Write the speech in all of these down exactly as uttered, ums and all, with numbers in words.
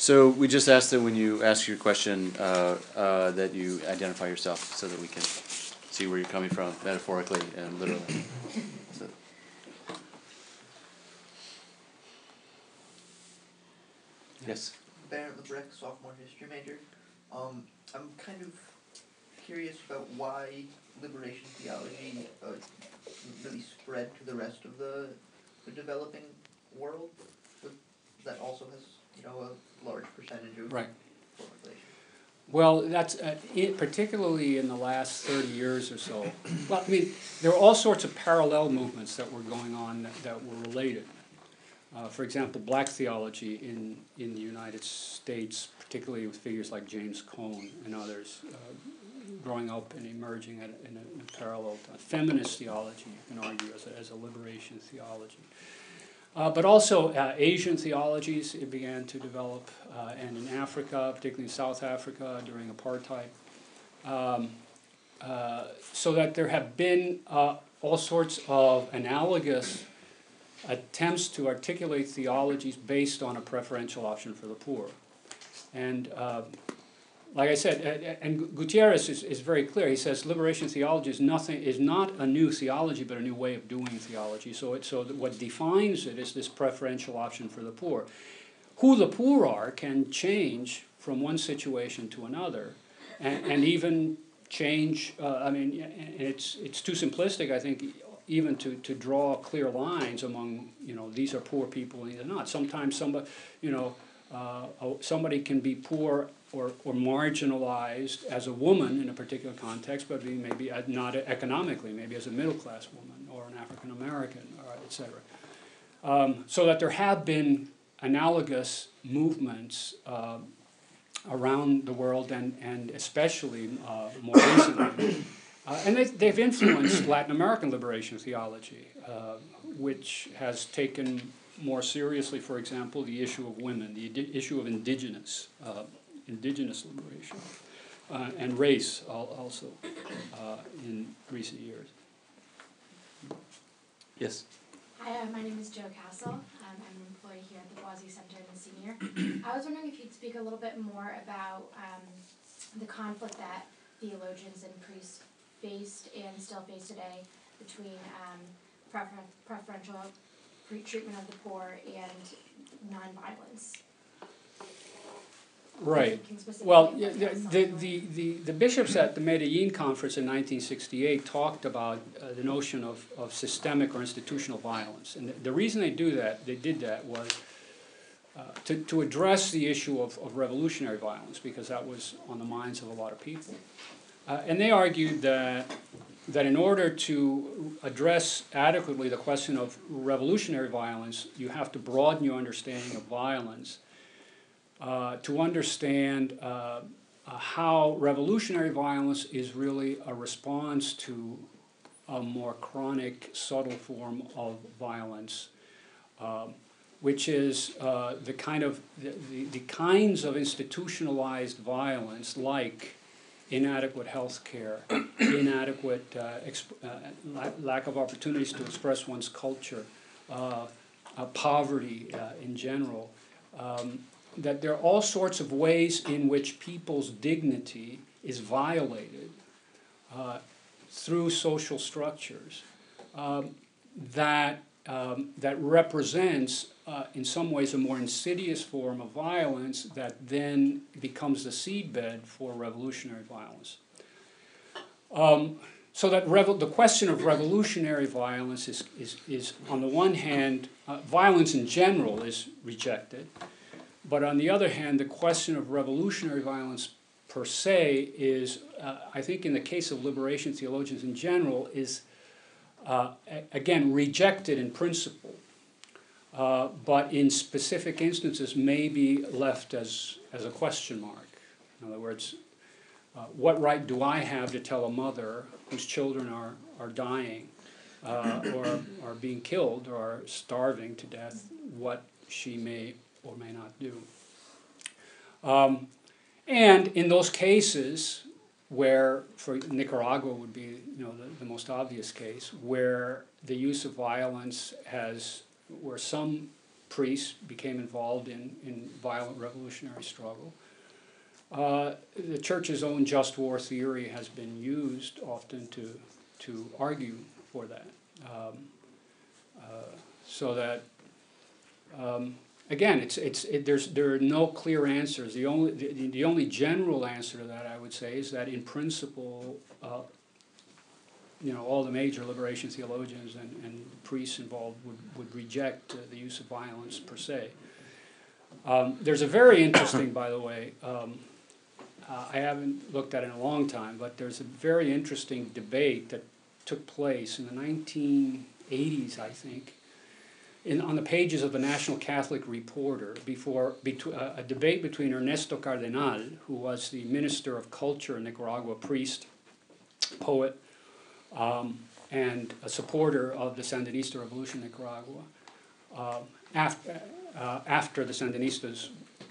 So we just asked that when you ask your question, uh, uh, that you identify yourself so that we can see where you're coming from, metaphorically and literally. So. Yes? Barrett LeBrecq, sophomore history major. Um, I'm kind of curious about why liberation theology uh, really spread to the rest of the, the developing world, with, that also has, you know, a large percentage of right. population. Well, that's uh, it, particularly in the last thirty years or so. Well, I mean, there are all sorts of parallel movements that were going on that, that were related. Uh, for example, black theology in, in the United States, particularly with figures like James Cone and others, uh, growing up and emerging at, in, a, in a parallel time. Feminist theology, you can argue, as a, as a liberation theology. Uh, but also uh, Asian theologies it began to develop, uh, and in Africa, particularly in South Africa during apartheid. Um, uh, so that there have been uh, all sorts of analogous attempts to articulate theologies based on a preferential option for the poor. And uh, like I said, and Gutierrez is, is very clear. He says liberation theology is nothing is not a new theology, but a new way of doing theology. So it so that what defines it is this preferential option for the poor. Who the poor are can change from one situation to another, and, and even change. Uh, I mean, it's it's too simplistic, I think, even to, to draw clear lines among, you know, these are poor people and these are not. Sometimes somebody, you know, uh, somebody can be poor or, or marginalized as a woman in a particular context, but maybe not economically, maybe as a middle-class woman or an African-American, et cetera. Um, so that there have been analogous movements uh, around the world, and, and especially uh, more recently. Uh, and they, they've influenced Latin American liberation theology, uh, which has taken more seriously, for example, the issue of women, the indi- issue of indigenous, uh, indigenous liberation, uh, and race al- also uh, in recent years. Yes? Hi, uh, my name is Jo Castle. Um, I'm an employee here at the Boise Center and the Senior. I was wondering if you'd speak a little bit more about um, the conflict that theologians and priests faced and still face today between um, prefer- preferential treatment of the poor and nonviolence. Right. Well, the, the, the, the, the bishops at the Medellin conference in nineteen sixty-eight talked about uh, the notion of, of systemic or institutional violence. And the, the reason they do that, they did that was uh, to, to address the issue of, of revolutionary violence, because that was on the minds of a lot of people. Uh, and they argued that that in order to address adequately the question of revolutionary violence, you have to broaden your understanding of violence uh, to understand uh, uh, how revolutionary violence is really a response to a more chronic, subtle form of violence, uh, which is uh, the kind of the, the, the kinds of institutionalized violence, like inadequate health care, inadequate uh, exp- uh, la- lack of opportunities to express one's culture, uh, uh, poverty uh, in general, um, that there are all sorts of ways in which people's dignity is violated uh, through social structures um, that, um, that represents Uh, in some ways a more insidious form of violence that then becomes the seedbed for revolutionary violence. Um, so that revo- the question of revolutionary violence is, is, is on the one hand, uh, violence in general is rejected, but on the other hand, the question of revolutionary violence per se is, uh, I think in the case of liberation theologians in general, is uh, a- again rejected in principle. Uh, but in specific instances may be left as, as a question mark. In other words, uh, what right do I have to tell a mother whose children are, are dying uh, or are being killed or are starving to death what she may or may not do? Um, and in those cases where, for Nicaragua would be you know, the, the most obvious case, where the use of violence has where some priests became involved in, in violent revolutionary struggle. Uh, the church's own just war theory has been used often to, to argue for that. Um, uh, so that, um, again, it's, it's, it, there's, there are no clear answers. The only, the, the only general answer to that, I would say, is that in principle, uh, you know, all the major liberation theologians and, and priests involved would, would reject uh, the use of violence per se. Um, there's a very interesting, by the way, um, uh, I haven't looked at it in a long time, but there's a very interesting debate that took place in the nineteen eighties, I think, in, on the pages of the National Catholic Reporter, before between, uh, a debate between Ernesto Cardenal, who was the Minister of Culture in Nicaragua, priest, poet, Um, and a supporter of the Sandinista revolution in Nicaragua, uh, after, uh, after the Sandinistas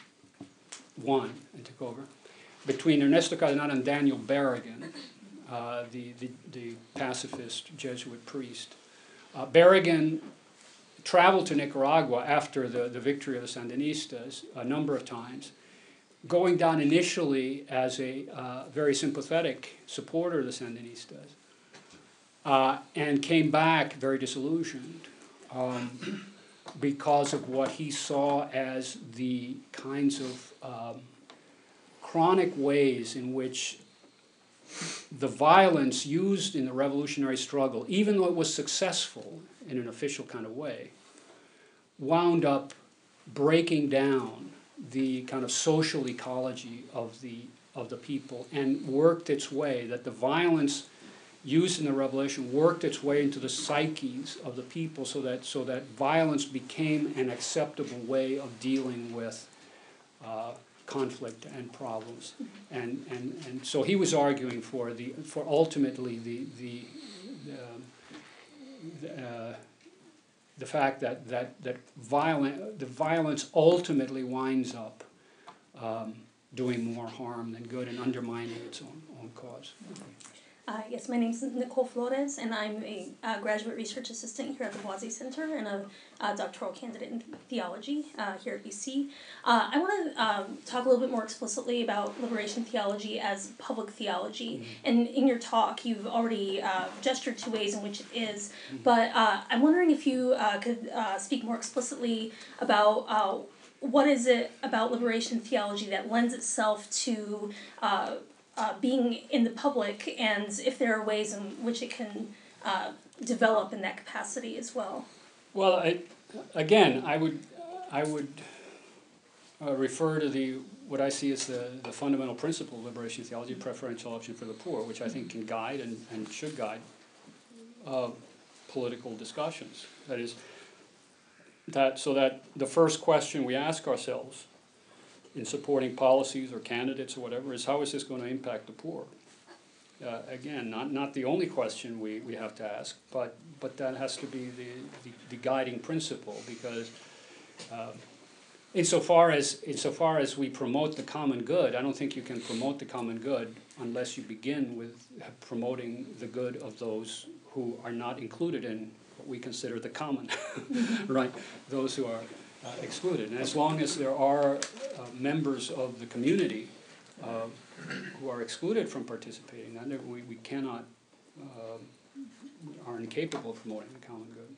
won and took over, between Ernesto Cardenal and Daniel Berrigan, uh, the, the, the pacifist Jesuit priest. Uh, Berrigan traveled to Nicaragua after the, the victory of the Sandinistas a number of times, going down initially as a uh, very sympathetic supporter of the Sandinistas. Uh, and came back very disillusioned um, because of what he saw as the kinds of um, chronic ways in which the violence used in the revolutionary struggle, even though it was successful in an official kind of way, wound up breaking down the kind of social ecology of the, of the people and worked its way, that the violence used in the revolution worked its way into the psyches of the people, so that so that violence became an acceptable way of dealing with uh, conflict and problems, and and and so he was arguing for the for ultimately the the the, uh, the fact that that that violent the violence ultimately winds up um, doing more harm than good and undermining its own own cause. Uh, yes, my name is Nicole Flores, and I'm a uh, graduate research assistant here at the Boise Center and a uh, doctoral candidate in theology uh, here at B C. Uh, I want to um, talk a little bit more explicitly about liberation theology as public theology. Mm-hmm. And in your talk, you've already uh, gestured to ways in which it is, mm-hmm. but uh, I'm wondering if you uh, could uh, speak more explicitly about uh, what is it about liberation theology that lends itself to uh, Uh, being in the public, and if there are ways in which it can uh, develop in that capacity as well. Well, I, again, I would, I would uh, refer to the what I see as the, the fundamental principle of liberation theology, preferential option for the poor, which I think can guide and, and should guide uh, political discussions. That is, that so that the first question we ask ourselves in supporting policies or candidates or whatever is, how is this going to impact the poor? Uh, again, not not the only question we, we have to ask, but but that has to be the, the, the guiding principle, because uh, insofar as insofar as we promote the common good, I don't think you can promote the common good unless you begin with promoting the good of those who are not included in what we consider the common, right? Those who are Uh, excluded. And as long as there are uh, members of the community uh, who are excluded from participating, then we, we cannot, uh, are incapable of promoting the common good.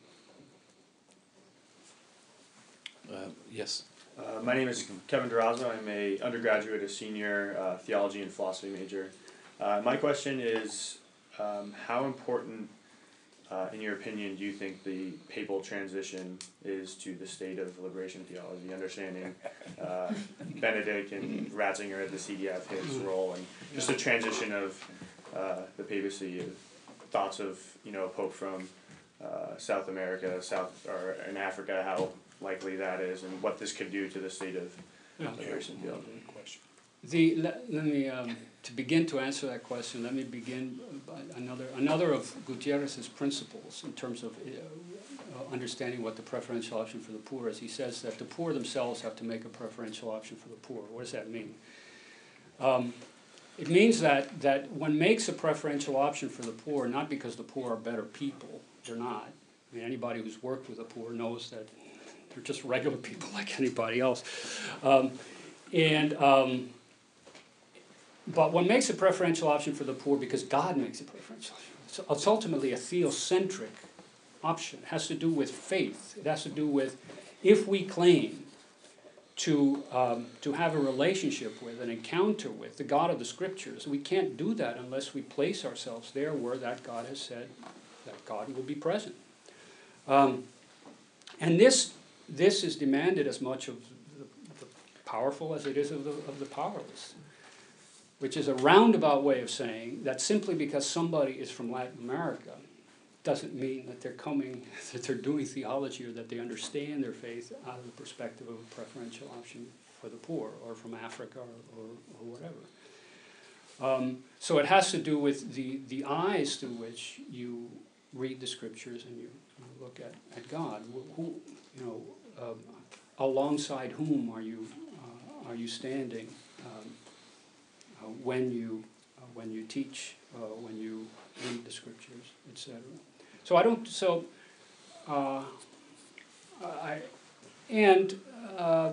Uh, yes. Uh, my name is Kevin Durazzo. I'm a undergraduate, a senior uh, theology and philosophy major. Uh, my question is, um, how important Uh, in your opinion, do you think the papal transition is to the state of liberation theology, understanding uh, Benedict and Ratzinger at the C D F, his role, and just the transition of uh, the papacy, of thoughts of, you know, a pope from uh, South America, South or in Africa, how likely that is, and what this could do to the state of Yeah. liberation theology? The, let, let me, um, to begin to answer that question, let me begin by another, another of Gutierrez's principles in terms of uh, understanding what the preferential option for the poor is. He says that the poor themselves have to make a preferential option for the poor. What does that mean? Um, it means that, that one makes a preferential option for the poor not because the poor are better people. They're not. I mean, anybody who's worked with the poor knows that They're just regular people like anybody else. Um, and um, but what makes a preferential option for the poor, because God makes a preferential option, it's, it's ultimately a theocentric option. It has to do with faith. It has to do with, if we claim to um, to have a relationship with, an encounter with the God of the Scriptures, we can't do that unless we place ourselves there where that God has said that God will be present. Um, and this this is demanded as much of the, the powerful as it is of the of the powerless, which is a roundabout way of saying that simply because somebody is from Latin America doesn't mean that they're coming, that they're doing theology or that they understand their faith out of the perspective of a preferential option for the poor, or from Africa, or, or, or whatever. Um, so it has to do with the, the eyes through which you read the Scriptures and you, you look at, at God. Who, you know, um, alongside whom are you uh, are you standing um, uh, when you uh, when you teach, uh, when you read the Scriptures, et cetera. So I don't. So, uh, I, and uh,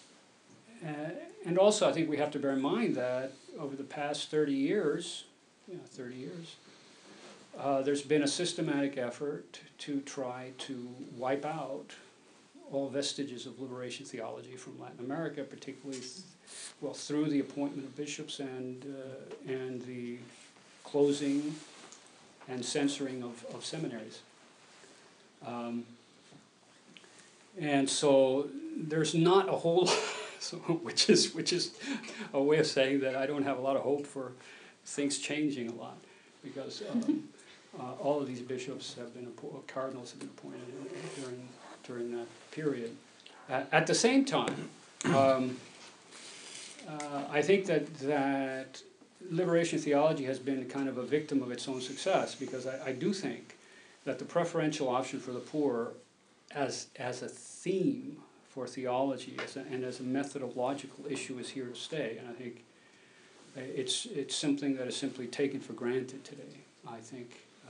and also I think we have to bear in mind that over the past thirty years, you know, thirty years, uh, there's been a systematic effort to try to wipe out all vestiges of liberation theology from Latin America, particularly, th- well, through the appointment of bishops and uh, and the closing and censoring of, of seminaries. Um, and so there's not a whole, so, which is which is a way of saying that I don't have a lot of hope for things changing a lot, because um, uh, all of these bishops have been, appo- cardinals have been appointed during during that period. Uh, at the same time, um, uh, I think that that liberation theology has been kind of a victim of its own success, because I, I do think that the preferential option for the poor as as a theme for theology as a, and as a methodological issue is here to stay. And I think it's it's something that is simply taken for granted today, I think.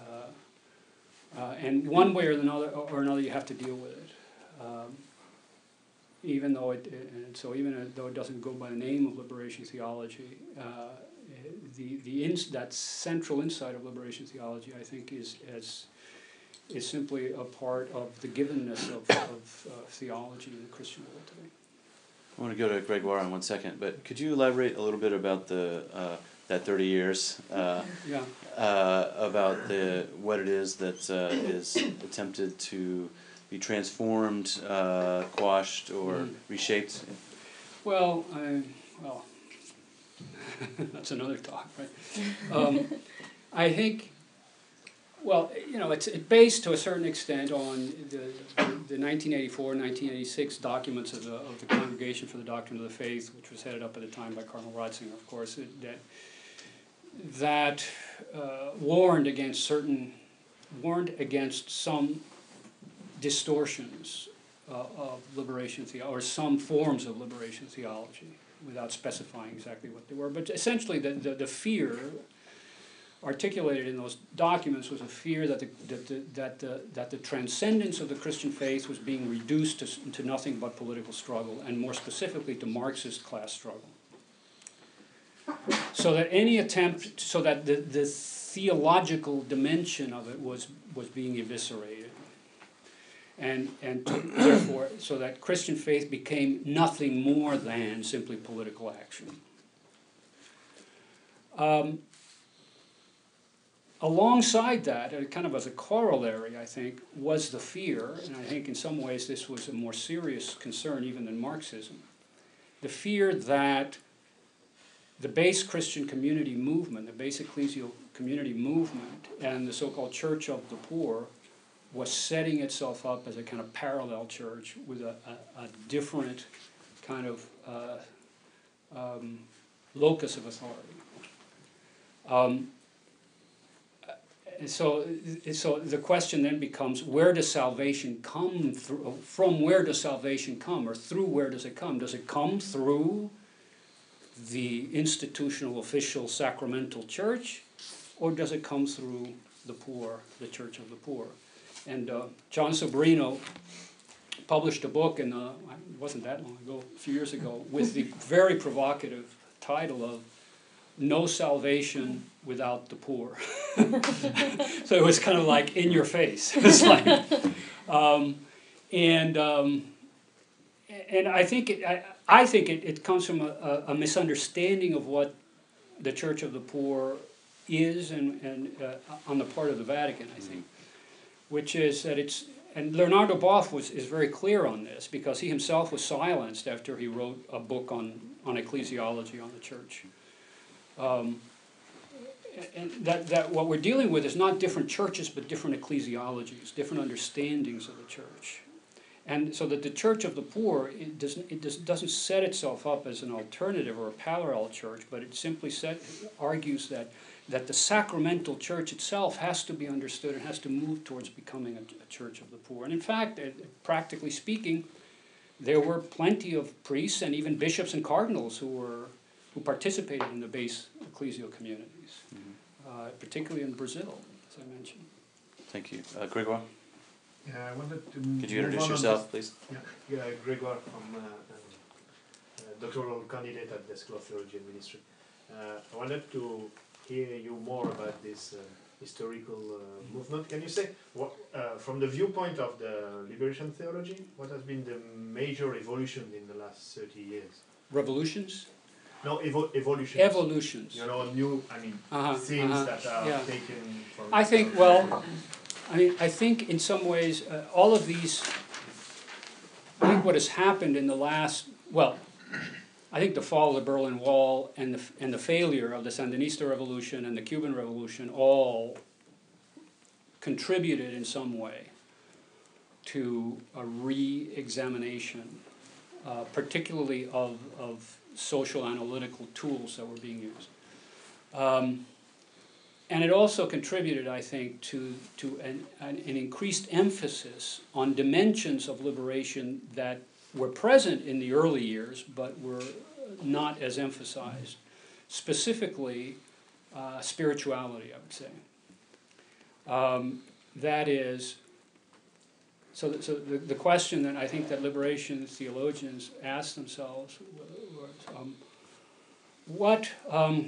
Uh, uh, and one way or another, or another you have to deal with it. Um, even though it, and so even though it doesn't go by the name of liberation theology, uh, the the ins, that central insight of liberation theology, I think, is as is simply a part of the givenness of, of uh, theology in the Christian world today. I want to go to Gregoire in one second, but could you elaborate a little bit about the uh, that thirty years, uh, Yeah. uh, about the what it is that uh, is attempted to be transformed, uh, quashed, or Mm. reshaped? Well, I, well, that's another talk, right? Um, I think, well, you know, it's it based to a certain extent on the, the, the nineteen eighty-four, nineteen eighty-six documents of the of the Congregation for the Doctrine of the Faith, which was headed up at the time by Cardinal Ratzinger, of course, it, that that uh, warned against certain warned against some distortions uh, of liberation theology, or some forms of liberation theology, without specifying exactly what they were. But essentially, the the, the fear articulated in those documents was a fear that the, that the, that the, that the transcendence of the Christian faith was being reduced to, to nothing but political struggle, and more specifically to Marxist class struggle. So that any attempt, so that the, the theological dimension of it was, was being eviscerated. And, and to, therefore, so that Christian faith became nothing more than simply political action. Um, Alongside that, uh, kind of as a corollary, I think, was the fear, and I think in some ways this was a more serious concern even than Marxism, the fear that the base Christian community movement, the base ecclesial community movement, and the so-called Church of the Poor was setting itself up as a kind of parallel church with a, a, a different kind of uh, um, locus of authority. Um, So, so the question then becomes, where does salvation come through? From where does salvation come, or through where does it come? Does it come through the institutional, official, sacramental church, or does it come through the poor, the Church of the Poor? And uh, John Sobrino published a book in the, it wasn't that long ago, a few years ago, with the very provocative title of No Salvation Without the Poor. So it was kind of like in your face. It was like, um, and um, and I think it, I, I think it, it comes from a, a misunderstanding of what the Church of the Poor is, and and uh, on the part of the Vatican, I think, which is that it's, and Leonardo Boff was is very clear on this, because he himself was silenced after he wrote a book on on ecclesiology on the church. Um, and that, that what we're dealing with is not different churches, but different ecclesiologies, different understandings of the church. And so that the Church of the Poor, it doesn't, it does, doesn't set itself up as an alternative or a parallel church, but it simply set, argues that, that the sacramental church itself has to be understood and has to move towards becoming a, a church of the poor. And in fact, uh, practically speaking, there were plenty of priests and even bishops and cardinals who were who participated in the base ecclesial communities, mm-hmm. uh, particularly in Brazil, as I mentioned. Thank you. Uh, Gregoire? Yeah, I wanted to Could you introduce yourself, please? Yeah, yeah, Gregoire from uh, um, uh, doctoral candidate at the School of Theology and Ministry. Uh, I wanted to hear you more about this uh, historical uh, movement. Can you say, what, uh, from the viewpoint of the liberation theology, what has been the major evolution in the last thirty years? Revolutions? No, evo evolutions. Evolutions. You know, new, I mean, uh-huh, things uh-huh, that are yeah. taken from... I think, well, I mean, I think in some ways, uh, all of these, I think what has happened in the last, well, I think the fall of the Berlin Wall and the, and the failure of the Sandinista Revolution and the Cuban Revolution all contributed in some way to a re-examination, uh, particularly of, of social analytical tools that were being used. Um, and it also contributed, I think, to, to an, an, an increased emphasis on dimensions of liberation that were present in the early years, but were not as emphasized. Specifically, uh, spirituality, I would say. Um, that is, so, th so the, the question that I think that liberation theologians ask themselves was, um, what, um,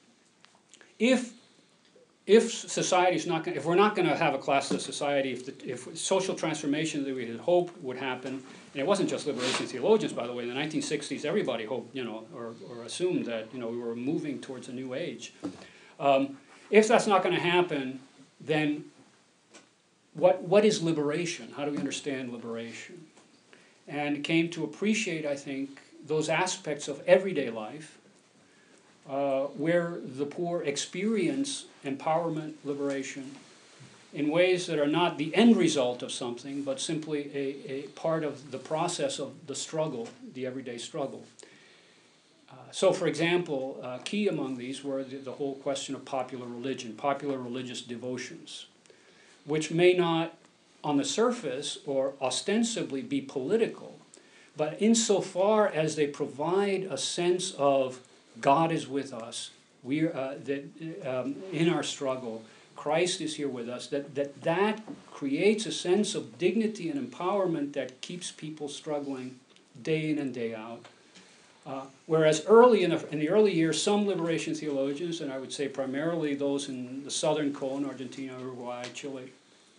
if, if society is not going, if we're not going to have a classless society, if, the, if social transformation that we had hoped would happen, and it wasn't just liberation theologians, by the way, in the nineteen sixties, everybody hoped, you know, or, or assumed that, you know, we were moving towards a new age. Um, if that's not going to happen, then what, what is liberation? How do we understand liberation? And came to appreciate, I think, those aspects of everyday life uh, where the poor experience empowerment, liberation, in ways that are not the end result of something, but simply a, a part of the process of the struggle, the everyday struggle. Uh, so, for example, uh, key among these were the, the whole question of popular religion, popular religious devotions, which may not, on the surface or ostensibly, be political, but insofar as they provide a sense of God is with us, we are, uh, that um, in our struggle, Christ is here with us, that, that that creates a sense of dignity and empowerment that keeps people struggling day in and day out. Uh, whereas early in the, in the early years, some liberation theologians, and I would say primarily those in the southern cone, Argentina, Uruguay, Chile,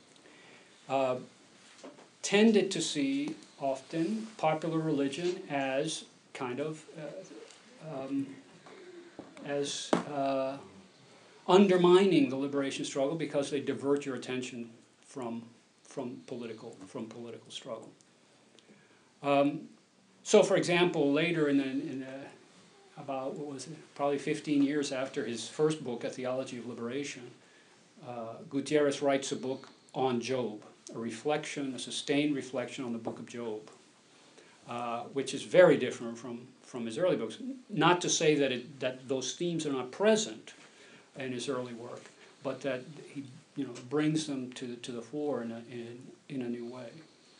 uh, tended to see often popular religion as kind of uh, um, as uh, undermining the liberation struggle because they divert your attention from from political from political struggle. Um, so, for example, later in the, in the, about what was it, probably fifteen years after his first book, A Theology of Liberation, uh, Gutierrez writes a book on Job, a reflection, a sustained reflection on the book of Job, uh, which is very different from from his early books. Not to say that it, that those themes are not present in his early work, but that he, you know, brings them to to the fore in a in, in a new way.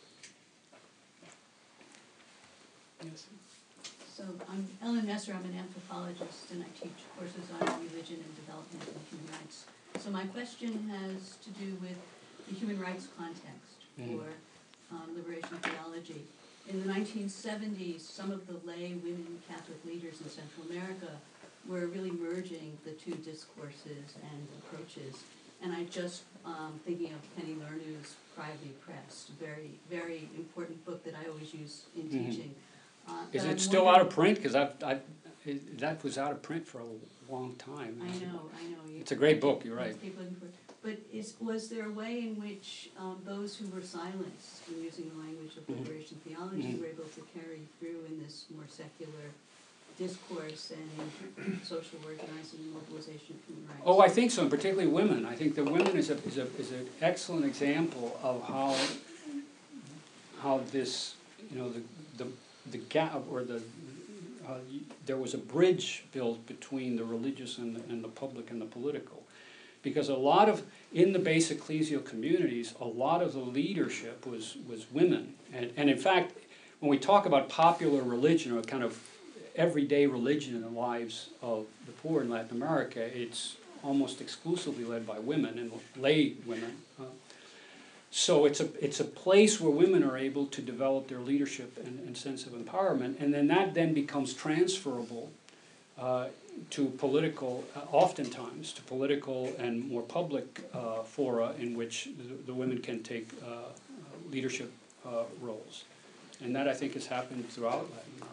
Yes. So I'm Ellen Messer. I'm an anthropologist, and I teach courses on religion and development and human rights. So my question has to do with the human rights context Mm. for um, liberation theology. In the nineteen seventies, some of the lay women Catholic leaders in Central America were really merging the two discourses and approaches. And I just, um, thinking of Penny Lernu's Privately Pressed, very, very important book that I always use in Mhm. teaching. Uh, Is but it I'm still out wondering- of print? Because I've, I've, it- that was out of print for a long time. I know, I know. You- It's a great book, you're right. Keep looking for it. But is, was there a way in which um, those who were silenced in using the language of Mhm. liberation theology Mhm. were able to carry through in this more secular discourse and in social organizing and mobilization of human rights? Oh, I think so, and particularly women. I think the women is a, is a, is an excellent example of how, how this, you know, the, the, the gap, or the, uh, y- there was a bridge built between the religious and the, and the public and the political. Because a lot of, in the base ecclesial communities, a lot of the leadership was, was women. And, and in fact, when we talk about popular religion, or kind of everyday religion in the lives of the poor in Latin America, it's almost exclusively led by women and lay women. Uh, so it's a, it's a place where women are able to develop their leadership and, and sense of empowerment, and then that then becomes transferable uh, to political, uh, oftentimes, to political and more public uh, fora in which the, the women can take uh, uh, leadership uh, roles. And that, I think, has happened throughout Latin America.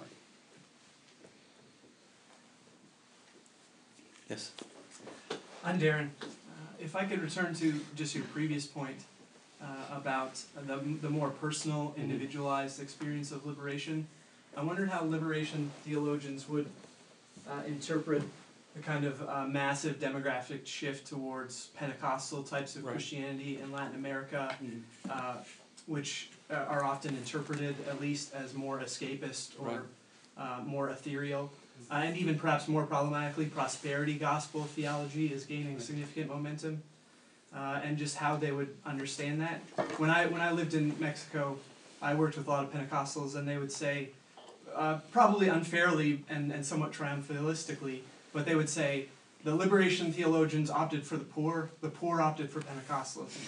Yes. I'm Darren. Uh, if I could return to just your previous point uh, about the, the more personal, individualized experience of liberation, I wondered how liberation theologians would uh, interpret the kind of uh, massive demographic shift towards Pentecostal types of Right. Christianity in Latin America, Mhm. uh, which uh, are often interpreted at least as more escapist or Right. uh, more ethereal. Uh, and even perhaps more problematically, prosperity gospel theology is gaining Right. significant momentum, uh, and just how they would understand that. When I when I lived in Mexico, I worked with a lot of Pentecostals, and they would say, uh, probably unfairly and, and somewhat triumphalistically, but they would say, the liberation theologians opted for the poor, the poor opted for Pentecostalism.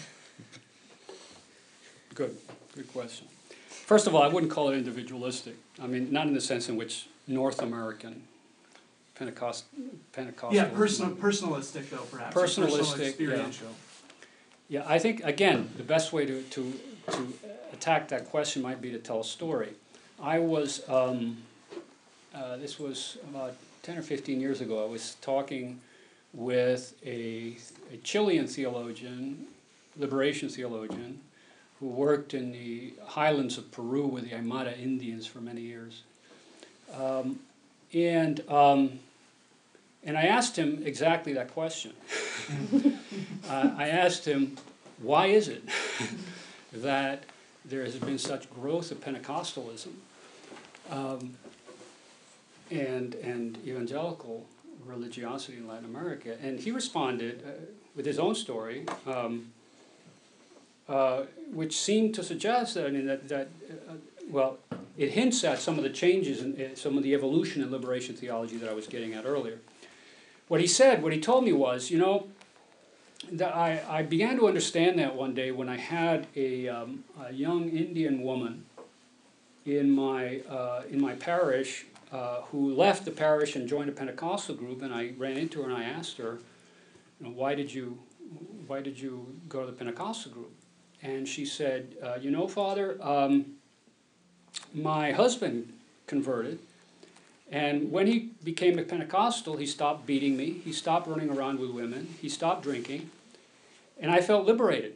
Good, good question. First of all, I wouldn't call it individualistic. I mean, not in the sense in which North American Pentecost, Pentecostal. Yeah, personal, personalistic though, perhaps. or personal Personalistic, yeah. experiential. Yeah, I think, again, the best way to, to, to attack that question might be to tell a story. I was, um, uh, this was about ten or fifteen years ago, I was talking with a, a Chilean theologian, liberation theologian, who worked in the highlands of Peru with the Aymara Indians for many years. Um, and, um, and I asked him exactly that question. uh, I asked him, why is it that there has been such growth of Pentecostalism um, and, and evangelical religiosity in Latin America? And he responded uh, with his own story, um, uh, which seemed to suggest that, I mean, that, that uh, well, it hints at some of the changes and uh, some of the evolution in liberation theology that I was getting at earlier. What he said, what he told me was, you know, that I, I began to understand that one day when I had a, um, a young Indian woman in my, uh, in my parish uh, who left the parish and joined a Pentecostal group, and I ran into her and I asked her, you know, why did you, why did you go to the Pentecostal group? And she said, uh, you know, Father, um, my husband converted, and when he became a Pentecostal, he stopped beating me, he stopped running around with women, he stopped drinking, and I felt liberated.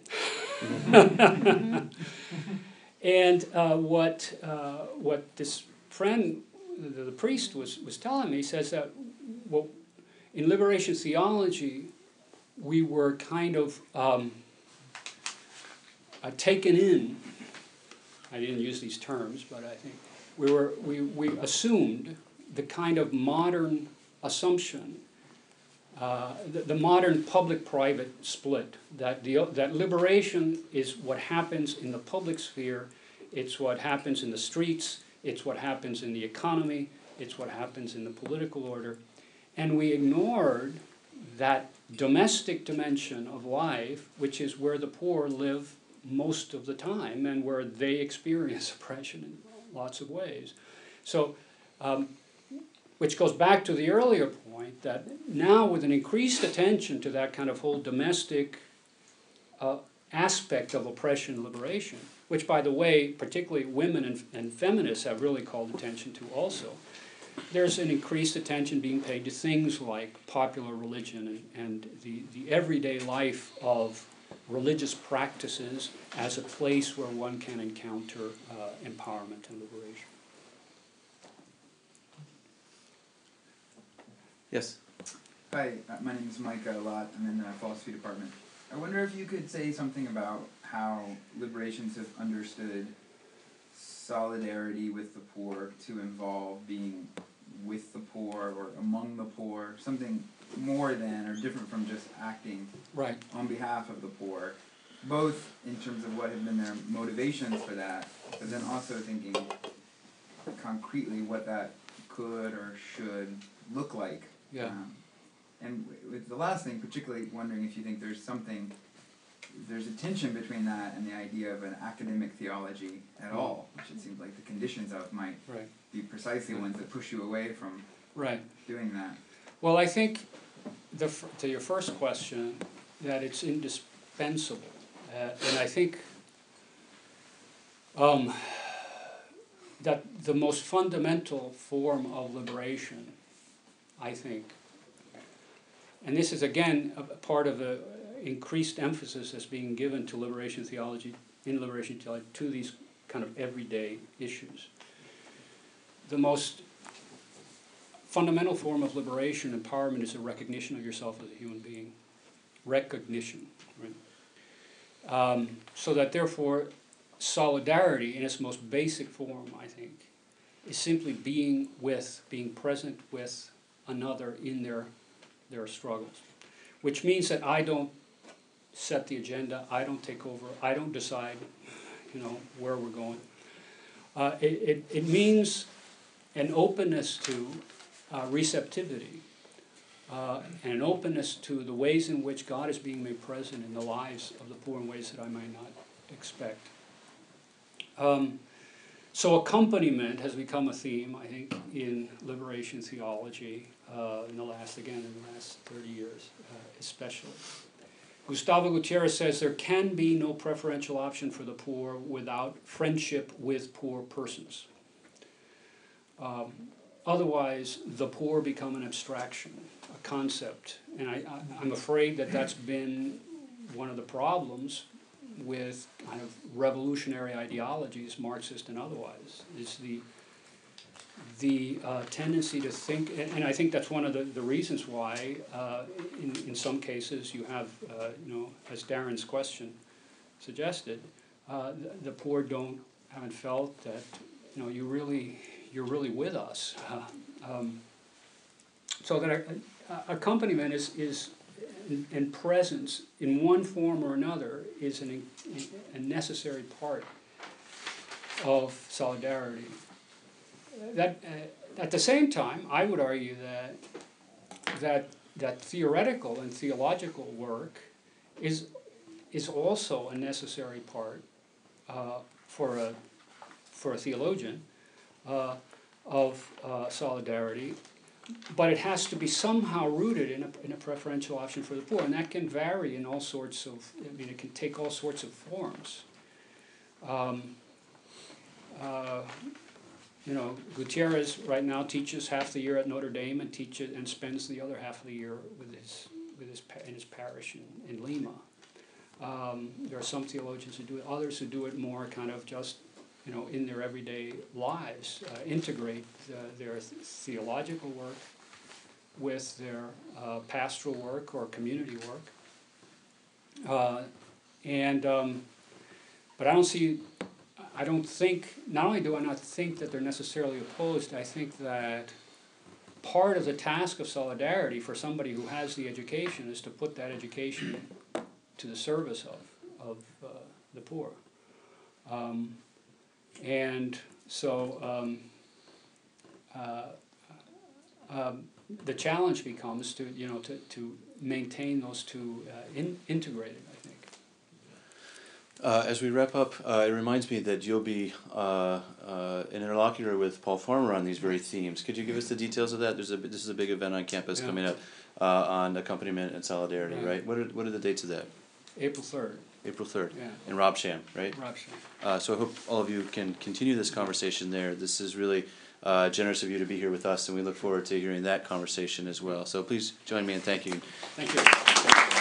And uh, what uh, what this friend, the, the priest, was, was telling me, he says that, well, in liberation theology, we were kind of um, uh, taken in. I didn't use these terms, but I think we were we, we assumed the kind of modern assumption, uh, the, the modern public-private split, that the that liberation is what happens in the public sphere, it's what happens in the streets, it's what happens in the economy, it's what happens in the political order, and we ignored that domestic dimension of life, which is where the poor live most of the time and where they experience oppression in lots of ways. So, um, which goes back to the earlier point that now with an increased attention to that kind of whole domestic uh, aspect of oppression and liberation, which by the way, particularly women and, and feminists have really called attention to also, there's an increased attention being paid to things like popular religion and, and the, the everyday life of religious practices as a place where one can encounter uh, empowerment and liberation. Yes. Hi, uh, my name is Mike Lott. I'm in the philosophy department. I wonder if you could say something about how liberations have understood solidarity with the poor to involve being with the poor or among the poor, something more than or different from just acting right. on behalf of the poor, both in terms of what have been their motivations for that, but then also thinking concretely what that could or should look like. Yeah. Um, and with the last thing, particularly wondering if you think there's something, there's a tension between that and the idea of an academic theology at all, which it seems like the conditions of might right. be precisely ones that push you away from right. doing that. Well, I think the, to your first question, that it's indispensable. Uh, and I think um, that the most fundamental form of liberation, I think, and this is again a part of the increased emphasis that's being given to liberation theology, in liberation theology, to these kind of everyday issues. The most fundamental form of liberation, empowerment, is a recognition of yourself as a human being. Recognition, right? Um, so that therefore, solidarity in its most basic form, I think, is simply being with, being present with another in their their struggles, which means that I don't set the agenda, I don't take over, I don't decide, you know, where we're going. Uh, it, it, it means an openness to uh, receptivity uh, and an openness to the ways in which God is being made present in the lives of the poor in ways that I might not expect. Um, so accompaniment has become a theme, I think, in liberation theology uh, in the last, again, in the last thirty years, uh, especially. Gustavo Gutierrez says there can be no preferential option for the poor without friendship with poor persons. Um, otherwise, the poor become an abstraction, a concept. And I, I, I'm afraid that that's been one of the problems with kind of revolutionary ideologies, Marxist and otherwise, is the the uh, tendency to think, and, and I think that's one of the, the reasons why, uh, in, in some cases, you have, uh, you know, as Darren's question suggested, uh, the, the poor don't, haven't felt that, you know, you really, you're really with us. Uh, um, so that uh, accompaniment is, is and, and presence in one form or another is an, a necessary part of solidarity. That uh, at the same time, I would argue that that that theoretical and theological work is is also a necessary part uh, for a for a theologian uh, of uh, solidarity, but it has to be somehow rooted in a in a preferential option for the poor, and that can vary in all sorts of. I mean, it can take all sorts of forms. Um, uh, You know, Gutierrez right now teaches half the year at Notre Dame and teaches and spends the other half of the year with his with his in his parish in, in Lima. Um, there are some theologians who do it, others who do it more kind of just, you know, in their everyday lives, uh, integrate uh, their th- theological work with their uh, pastoral work or community work. Uh, and um, but I don't see. I don't think, not only do I not think that they're necessarily opposed, I think that part of the task of solidarity for somebody who has the education is to put that education to the service of, of uh, the poor. Um, and so um, uh, um, the challenge becomes to, you know, to, to maintain those two uh, in, integrated, I think. Uh, as we wrap up, uh, it reminds me that you'll be uh, uh, an interlocutor with Paul Farmer on these very themes. Could you give us the details of that? There's a this is a big event on campus Yeah. coming up uh, on accompaniment and solidarity, Right. right? What are what are the dates of that? April third, April third yeah, in Robsham, right? Rob Shea. Uh, so I hope all of you can continue this conversation there. This is really uh, generous of you to be here with us, and we look forward to hearing that conversation as well. So please join me in thanking Thank you.